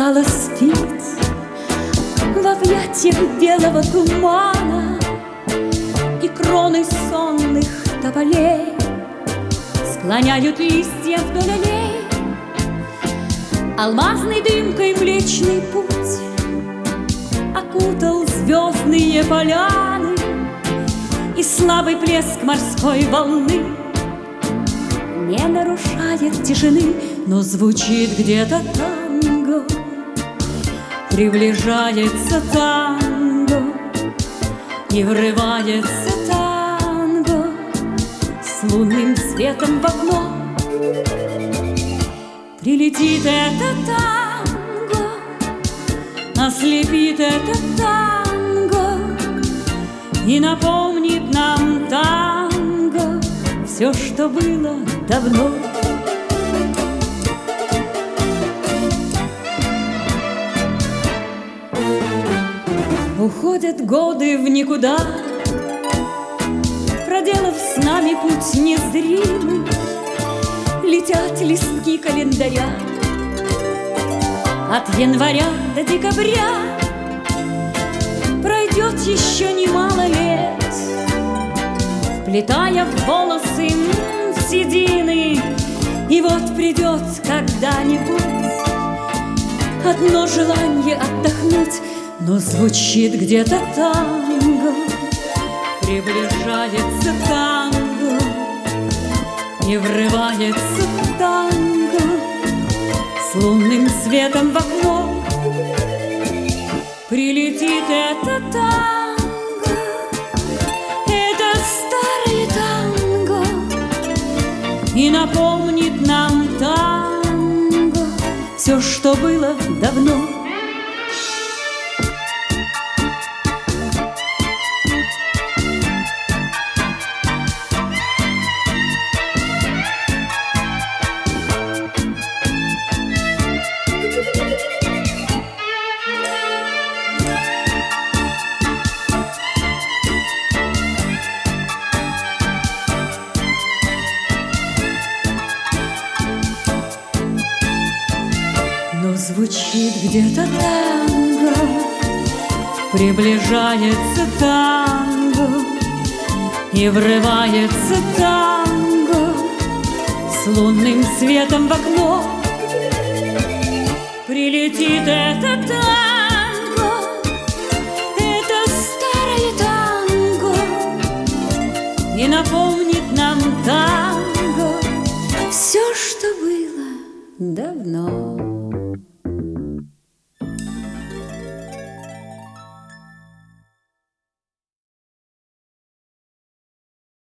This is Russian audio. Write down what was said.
устало спит в объятиях белого тумана, и кроны сонных тополей склоняют листья вдоль аллей. Алмазной дымкой Млечный Путь окутал звездные поляны, и слабый плеск морской волны не нарушает тишины, но звучит где-то танго, приближается танго, и врывается танго с лунным светом в окно. Прилетит это танго, ослепит это танго и напомнит нам танго все, что было давно. Уходят годы в никуда, проделав с нами путь незримый. Летят листки календаря от января до декабря. Пройдет еще немало лет, вплетая в волосы седины, и вот придет когда-нибудь одно желание отдохнуть, но звучит где-то танго, приближается танго, и врывается танго с лунным светом в окно. Прилетит это танго, это старое танго, и напомнит нам танго все, что было давно. Но звучит где-то танго, приближается танго, и врывается танго с лунным светом в окно. Прилетит это танго, это старое танго, и напомнит нам танго все, что было давно.